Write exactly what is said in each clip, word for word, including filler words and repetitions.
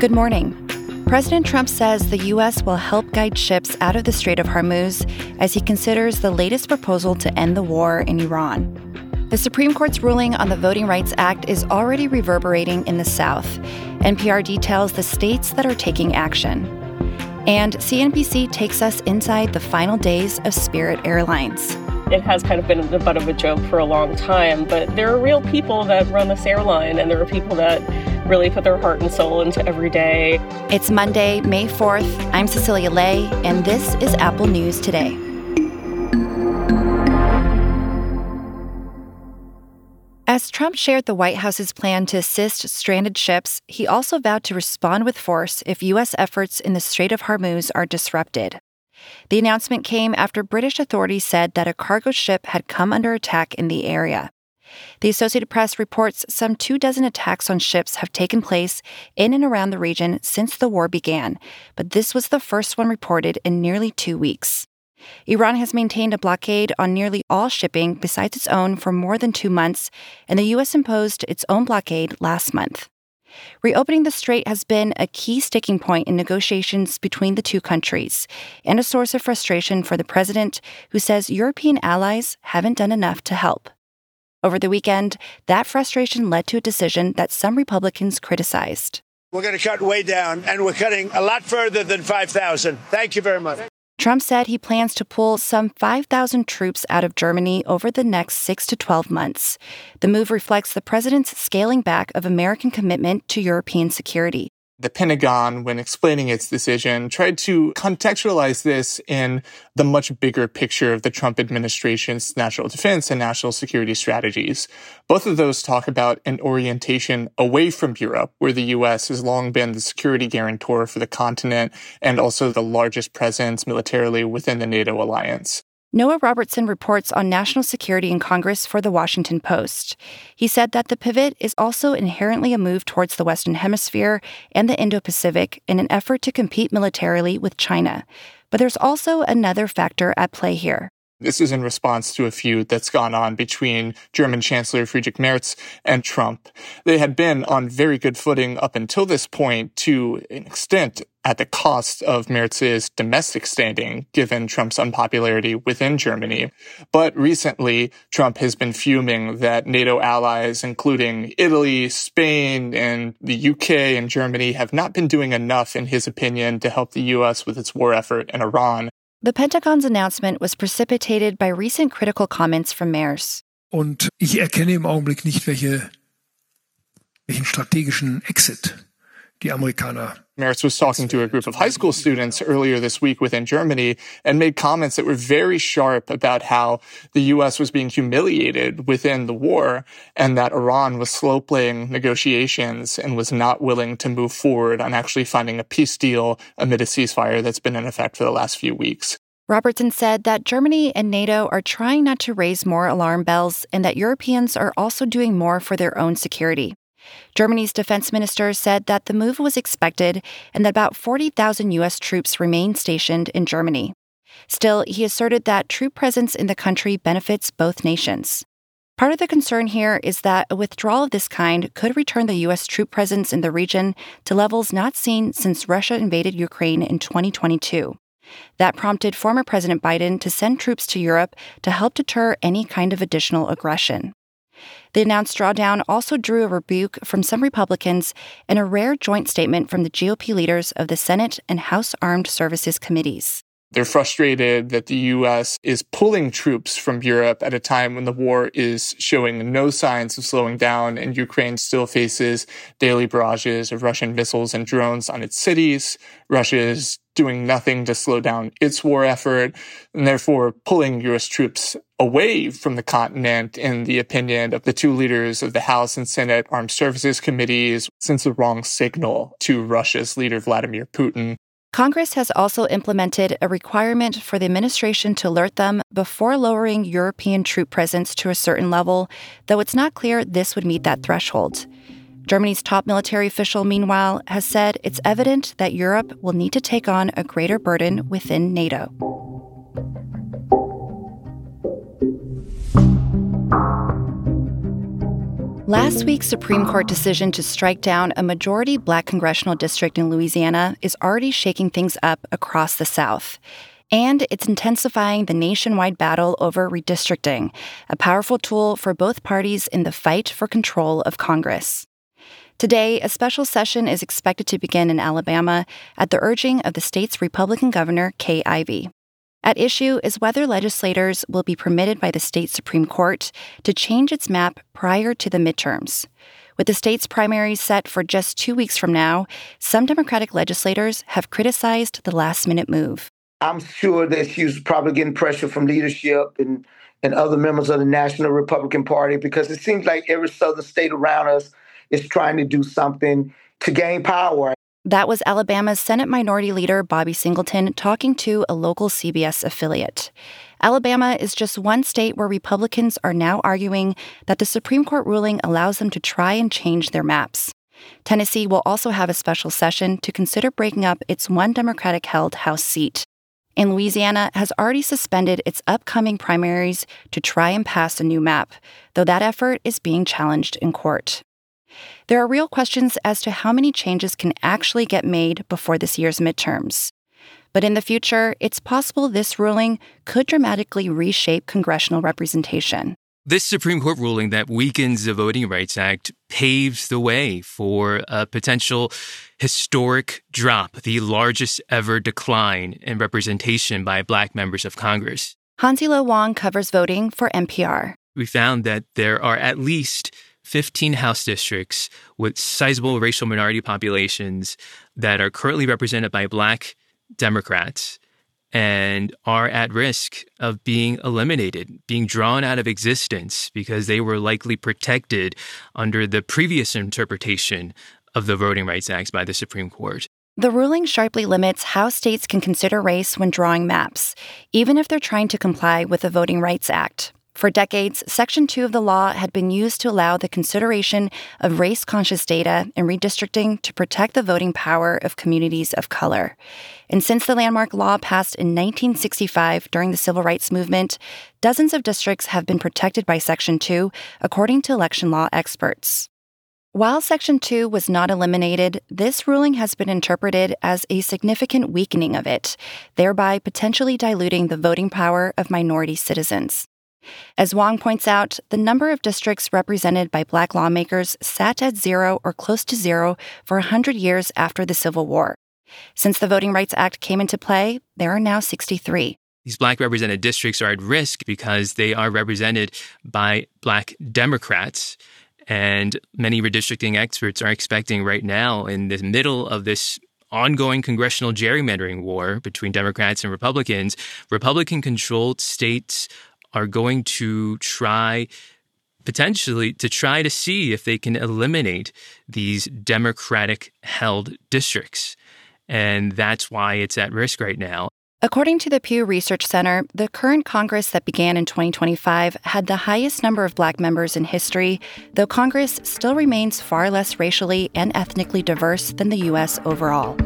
Good morning. President Trump says the U S will help guide ships out of the Strait of Hormuz as he considers the latest proposal to end the war in Iran. The Supreme Court's ruling on the Voting Rights Act is already reverberating in the South. N P R details the states that are taking action. And C N B C takes us inside the final days of Spirit Airlines. It has kind of been the butt of a joke for a long time, but there are real people that run this airline, and there are people that really put their heart and soul into every day. It's Monday, May fourth. I'm Cecilia Lay, and this is Apple News Today. As Trump shared the White House's plan to assist stranded ships, he also vowed to respond with force if U S efforts in the Strait of Hormuz are disrupted. The announcement came after British authorities said that a cargo ship had come under attack in the area. The Associated Press reports some two dozen attacks on ships have taken place in and around the region since the war began, but this was the first one reported in nearly two weeks. Iran has maintained a blockade on nearly all shipping besides its own for more than two months, and the U S imposed its own blockade last month. Reopening the strait has been a key sticking point in negotiations between the two countries, and a source of frustration for the president, who says European allies haven't done enough to help. Over the weekend, that frustration led to a decision that some Republicans criticized. We're going to cut way down, and we're cutting a lot further than five thousand. Thank you very much. Trump said he plans to pull some five thousand troops out of Germany over the next six to twelve months. The move reflects the president's scaling back of American commitment to European security. The Pentagon, when explaining its decision, tried to contextualize this in the much bigger picture of the Trump administration's national defense and national security strategies. Both of those talk about an orientation away from Europe, where the U S has long been the security guarantor for the continent and also the largest presence militarily within the NATO alliance. Noah Robertson reports on national security in Congress for The Washington Post. He said that the pivot is also inherently a move towards the Western Hemisphere and the Indo-Pacific in an effort to compete militarily with China. But there's also another factor at play here. This is in response to a feud that's gone on between German Chancellor Friedrich Merz and Trump. They had been on very good footing up until this point, to an extent at the cost of Merz's domestic standing, given Trump's unpopularity within Germany. But recently, Trump has been fuming that NATO allies, including Italy, Spain, and the U K and Germany, have not been doing enough, in his opinion, to help the U S with its war effort in Iran. The Pentagon's announcement was precipitated by recent critical comments from Merz. Und ich erkenne im Augenblick nicht, welche, welchen strategischen Exit die Amerikaner. Merz was talking to a group of high school students earlier this week within Germany and made comments that were very sharp about how the U S was being humiliated within the war and that Iran was slow-playing negotiations and was not willing to move forward on actually finding a peace deal amid a ceasefire that's been in effect for the last few weeks. Robertson said that Germany and NATO are trying not to raise more alarm bells and that Europeans are also doing more for their own security. Germany's defense minister said that the move was expected and that about forty thousand U S troops remain stationed in Germany. Still, he asserted that troop presence in the country benefits both nations. Part of the concern here is that a withdrawal of this kind could return the U S troop presence in the region to levels not seen since Russia invaded Ukraine in twenty twenty-two. That prompted former President Biden to send troops to Europe to help deter any kind of additional aggression. The announced drawdown also drew a rebuke from some Republicans and a rare joint statement from the G O P leaders of the Senate and House Armed Services Committees. They're frustrated that the U S is pulling troops from Europe at a time when the war is showing no signs of slowing down and Ukraine still faces daily barrages of Russian missiles and drones on its cities. Russia is doing nothing to slow down its war effort, and therefore pulling U S troops away from the continent, in the opinion of the two leaders of the House and Senate Armed Services Committees, sends the wrong signal to Russia's leader Vladimir Putin. Congress has also implemented a requirement for the administration to alert them before lowering European troop presence to a certain level, though it's not clear this would meet that threshold. Germany's top military official, meanwhile, has said it's evident that Europe will need to take on a greater burden within NATO. Last week's Supreme Court decision to strike down a majority Black congressional district in Louisiana is already shaking things up across the South. And it's intensifying the nationwide battle over redistricting, a powerful tool for both parties in the fight for control of Congress. Today, a special session is expected to begin in Alabama at the urging of the state's Republican governor, Kay Ivey. At issue is whether legislators will be permitted by the state Supreme Court to change its map prior to the midterms. With the state's primaries set for just two weeks from now, some Democratic legislators have criticized the last-minute move. I'm sure that she's probably getting pressure from leadership and, and other members of the National Republican Party, because it seems like every southern state around us is trying to do something to gain power. That was Alabama's Senate Minority Leader Bobby Singleton talking to a local C B S affiliate. Alabama is just one state where Republicans are now arguing that the Supreme Court ruling allows them to try and change their maps. Tennessee will also have a special session to consider breaking up its one Democratic-held House seat. And Louisiana has already suspended its upcoming primaries to try and pass a new map, though that effort is being challenged in court. There are real questions as to how many changes can actually get made before this year's midterms. But in the future, it's possible this ruling could dramatically reshape congressional representation. This Supreme Court ruling that weakens the Voting Rights Act paves the way for a potential historic drop, the largest ever decline in representation by Black members of Congress. Hansilo Wong covers voting for N P R. We found that there are at least fifteen House districts with sizable racial minority populations that are currently represented by Black Democrats and are at risk of being eliminated, being drawn out of existence because they were likely protected under the previous interpretation of the Voting Rights Act by the Supreme Court. The ruling sharply limits how states can consider race when drawing maps, even if they're trying to comply with the Voting Rights Act. For decades, Section two of the law had been used to allow the consideration of race-conscious data in redistricting to protect the voting power of communities of color. And since the landmark law passed in nineteen sixty-five during the Civil Rights Movement, dozens of districts have been protected by Section two, according to election law experts. While Section two was not eliminated, this ruling has been interpreted as a significant weakening of it, thereby potentially diluting the voting power of minority citizens. As Wong points out, the number of districts represented by Black lawmakers sat at zero or close to zero for one hundred years after the Civil War. Since the Voting Rights Act came into play, there are now sixty-three. These Black represented districts are at risk because they are represented by Black Democrats. And many redistricting experts are expecting right now, in the middle of this ongoing congressional gerrymandering war between Democrats and Republicans, Republican-controlled states are going to try, potentially, to try to see if they can eliminate these Democratic-held districts. And that's why it's at risk right now. According to the Pew Research Center, the current Congress that began in twenty twenty-five had the highest number of Black members in history, though Congress still remains far less racially and ethnically diverse than the U S overall.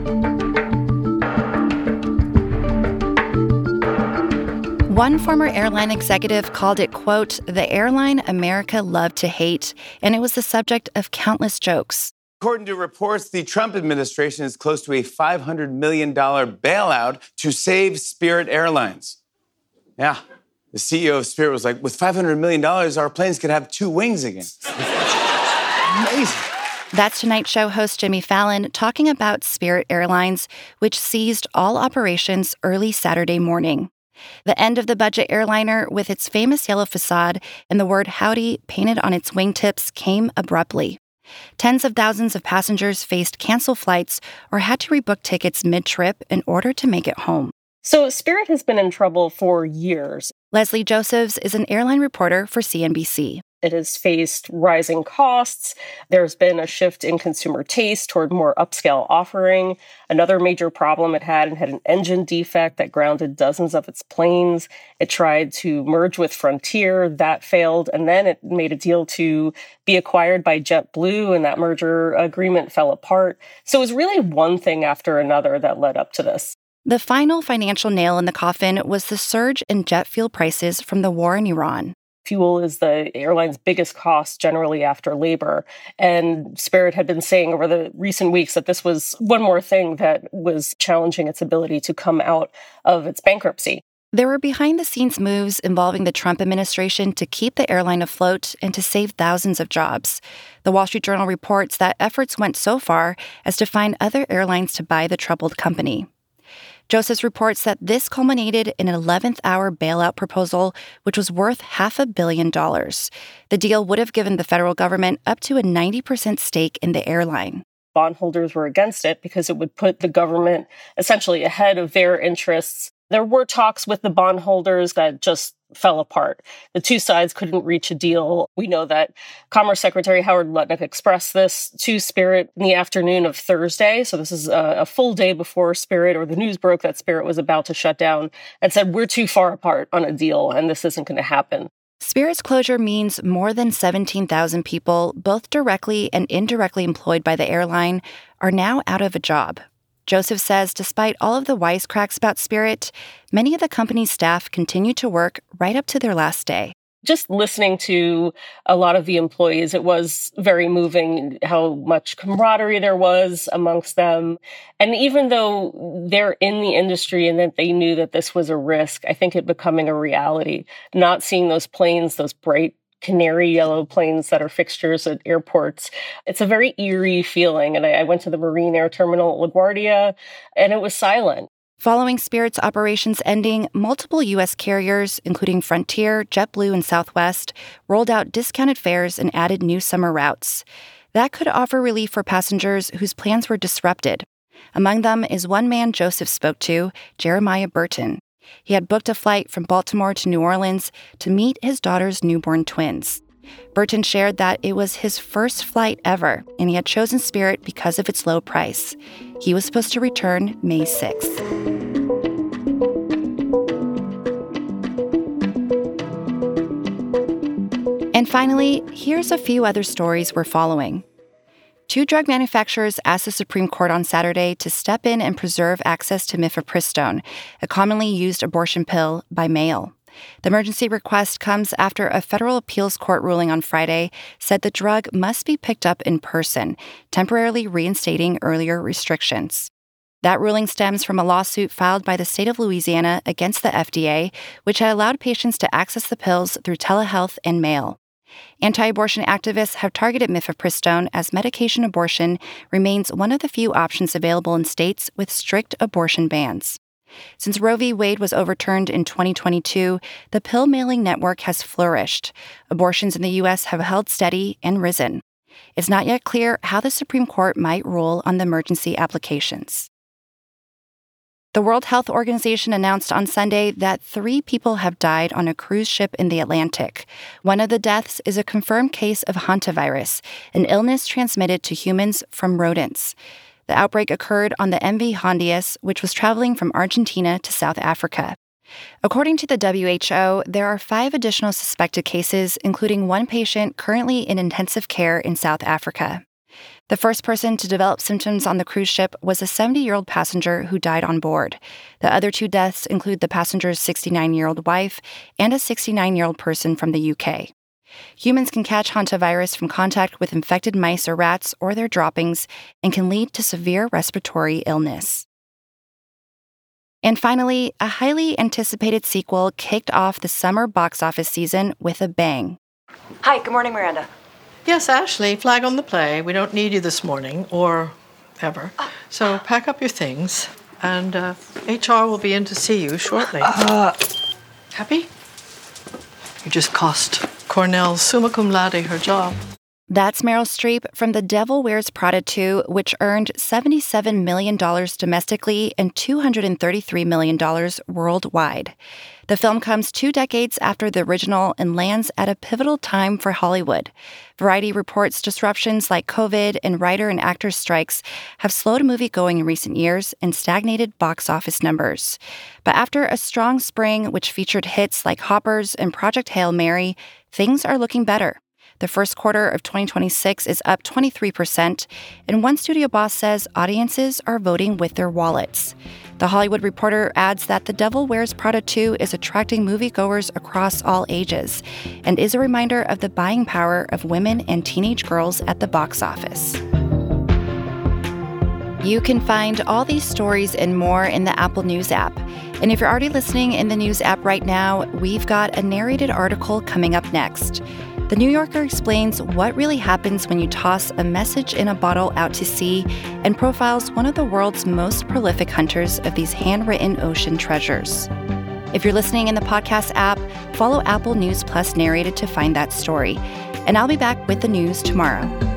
One former airline executive called it, quote, the airline America loved to hate, and it was the subject of countless jokes. According to reports, the Trump administration is close to a five hundred million dollars bailout to save Spirit Airlines. Yeah, the C E O of Spirit was like, with five hundred million dollars, our planes could have two wings again. Amazing. That's Tonight Show host Jimmy Fallon talking about Spirit Airlines, which ceased all operations early Saturday morning. The end of the budget airliner, with its famous yellow facade and the word howdy painted on its wingtips, came abruptly. Tens of thousands of passengers faced canceled flights or had to rebook tickets mid-trip in order to make it home. So Spirit has been in trouble for years. Leslie Josephs is an airline reporter for C N B C. It has faced rising costs. There's been a shift in consumer taste toward more upscale offering. Another major problem it had, it had an engine defect that grounded dozens of its planes. It tried to merge with Frontier. That failed. And then it made a deal to be acquired by JetBlue, and that merger agreement fell apart. So it was really one thing after another that led up to this. The final financial nail in the coffin was the surge in jet fuel prices from the war in Iran. Fuel is the airline's biggest cost generally after labor. And Spirit had been saying over the recent weeks that this was one more thing that was challenging its ability to come out of its bankruptcy. There were behind-the-scenes moves involving the Trump administration to keep the airline afloat and to save thousands of jobs. The Wall Street Journal reports that efforts went so far as to find other airlines to buy the troubled company. Josephs reports that this culminated in an eleventh-hour bailout proposal, which was worth half a billion dollars. The deal would have given the federal government up to a ninety percent stake in the airline. Bondholders were against it because it would put the government essentially ahead of their interests. There were talks with the bondholders that just fell apart. The two sides couldn't reach a deal. We know that Commerce Secretary Howard Lutnick expressed this to Spirit in the afternoon of Thursday. So this is a, a full day before Spirit, or the news broke that Spirit was about to shut down, and said, we're too far apart on a deal and this isn't going to happen. Spirit's closure means more than seventeen thousand people, both directly and indirectly employed by the airline, are now out of a job. Joseph says despite all of the wisecracks about Spirit, many of the company's staff continue to work right up to their last day. Just listening to a lot of the employees, it was very moving how much camaraderie there was amongst them. And even though they're in the industry and that they knew that this was a risk, I think it becoming a reality, not seeing those planes, those bright canary yellow planes that are fixtures at airports. It's a very eerie feeling. And I, I went to the Marine Air Terminal at LaGuardia, and it was silent. Following Spirit's operations ending, multiple U S carriers, including Frontier, JetBlue, and Southwest, rolled out discounted fares and added new summer routes. That could offer relief for passengers whose plans were disrupted. Among them is one man Joseph spoke to, Jeremiah Burton. He had booked a flight from Baltimore to New Orleans to meet his daughter's newborn twins. Burton shared that it was his first flight ever, and he had chosen Spirit because of its low price. He was supposed to return May sixth. And finally, here's a few other stories we're following. Two drug manufacturers asked the Supreme Court on Saturday to step in and preserve access to mifepristone, a commonly used abortion pill, by mail. The emergency request comes after a federal appeals court ruling on Friday said the drug must be picked up in person, temporarily reinstating earlier restrictions. That ruling stems from a lawsuit filed by the state of Louisiana against the F D A, which had allowed patients to access the pills through telehealth and mail. Anti-abortion activists have targeted mifepristone as medication abortion remains one of the few options available in states with strict abortion bans. Since Roe v. Wade was overturned in twenty twenty-two, the pill mailing network has flourished. Abortions in the U S have held steady and risen. It's not yet clear how the Supreme Court might rule on the emergency applications. The World Health Organization announced on Sunday that three people have died on a cruise ship in the Atlantic. One of the deaths is a confirmed case of hantavirus, an illness transmitted to humans from rodents. The outbreak occurred on the M V Hondius, which was traveling from Argentina to South Africa. According to the W H O, there are five additional suspected cases, including one patient currently in intensive care in South Africa. The first person to develop symptoms on the cruise ship was a seventy-year-old passenger who died on board. The other two deaths include the passenger's sixty-nine-year-old wife and a sixty-nine-year-old person from the U K. Humans can catch hantavirus from contact with infected mice or rats or their droppings and can lead to severe respiratory illness. And finally, a highly anticipated sequel kicked off the summer box office season with a bang. Hi, good morning, Miranda. Yes, Ashley, flag on the play. We don't need you this morning, or ever. So pack up your things, and uh, H R will be in to see you shortly. Uh, Happy? You just cost Cornell summa cum laude her job. That's Meryl Streep from The Devil Wears Prada two, which earned seventy-seven million dollars domestically and two hundred thirty-three million dollars worldwide. The film comes two decades after the original and lands at a pivotal time for Hollywood. Variety reports disruptions like COVID and writer and actor strikes have slowed moviegoing in recent years and stagnated box office numbers. But after a strong spring, which featured hits like Hoppers and Project Hail Mary, things are looking better. The first quarter of twenty twenty-six is up twenty-three percent, and one studio boss says audiences are voting with their wallets. The Hollywood Reporter adds that The Devil Wears Prada two is attracting moviegoers across all ages and is a reminder of the buying power of women and teenage girls at the box office. You can find all these stories and more in the Apple News app. And if you're already listening in the News app right now, we've got a narrated article coming up next. The New Yorker explains what really happens when you toss a message in a bottle out to sea and profiles one of the world's most prolific hunters of these handwritten ocean treasures. If you're listening in the podcast app, follow Apple News Plus Narrated to find that story. And I'll be back with the news tomorrow.